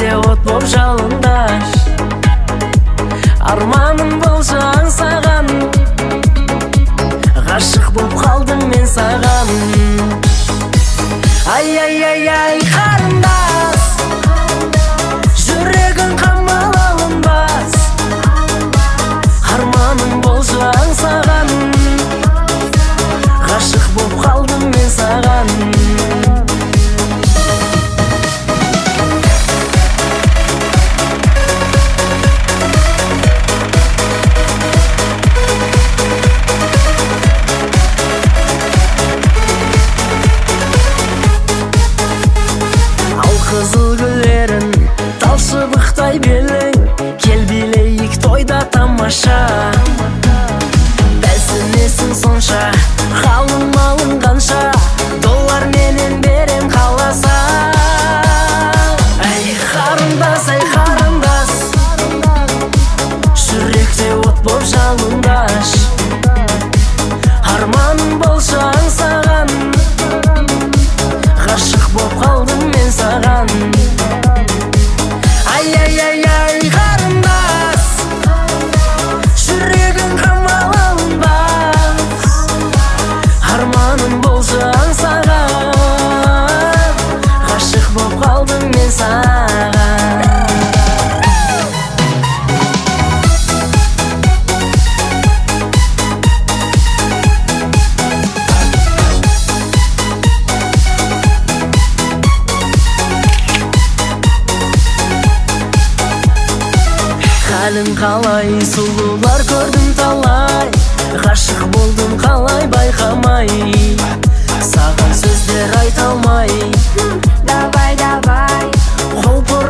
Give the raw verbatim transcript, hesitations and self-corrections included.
жүректе от боп жалындаш. Арманым болса аңсаған, ғашық боп қалдым мен саған. Ай-ай-ай-ай қарындас, жүрегің қамал алынбас. Арманым болса аңсаған, ғашық боп қалдым мен саған. Қызыл гүлдерін тал шыбықтай белең, кел билейік тойда тамаша. Бәлсінесің сонша, қалың малың қанша, доллар менен берем қаласа. Әй қарындас, әй қарындас, жүректе от боп жалындаш. Арманым болса аңсаған, ғашық боп қалдым мен саған. Ай-ай-ай-ай қарындас, жүрегің қамал алынбас. Арманым болса аңсаған, ғашық боп қалдым мен саған. Әлің қалай, сұлулар көрдім талай, ғашық болдым қалай байқамай. Саған сөздер айта алмай, Давай, давай, құлпыр